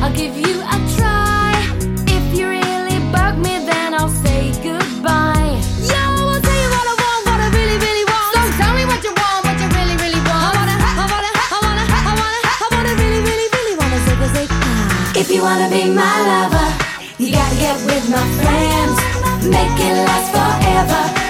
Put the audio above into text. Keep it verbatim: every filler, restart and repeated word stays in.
I'll give you a try. If you really bug me, then I'll say goodbye. Yo, I'll tell you what I want, what I really, really want. So tell me what you want, what you really, really want. I wanna, I wanna, I wanna, I wanna, I wanna really, really, really wanna say, say, ah. If you wanna be my lover, you gotta get with my friends. Make it last forever.